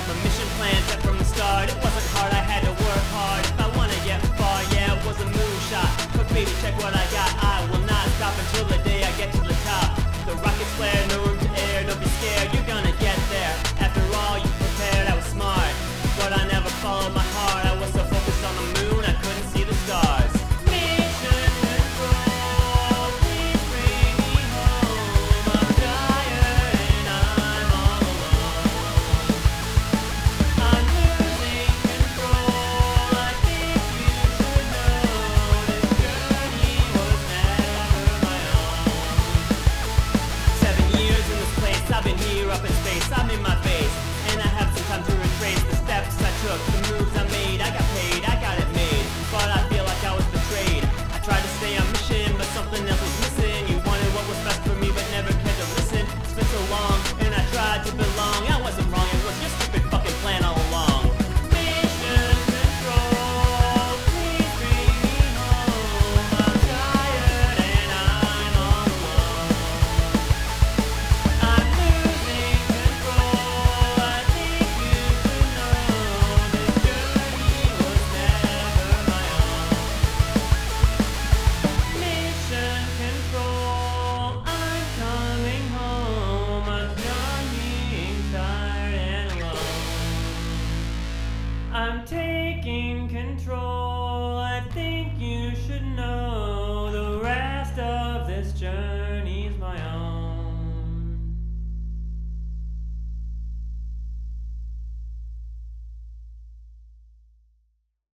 My mission planned set from the start. It wasn't hard, I had to work hard. If I wanna get far, yeah, it was a moonshot. But baby, check what I got. I will not stop until the day I get to the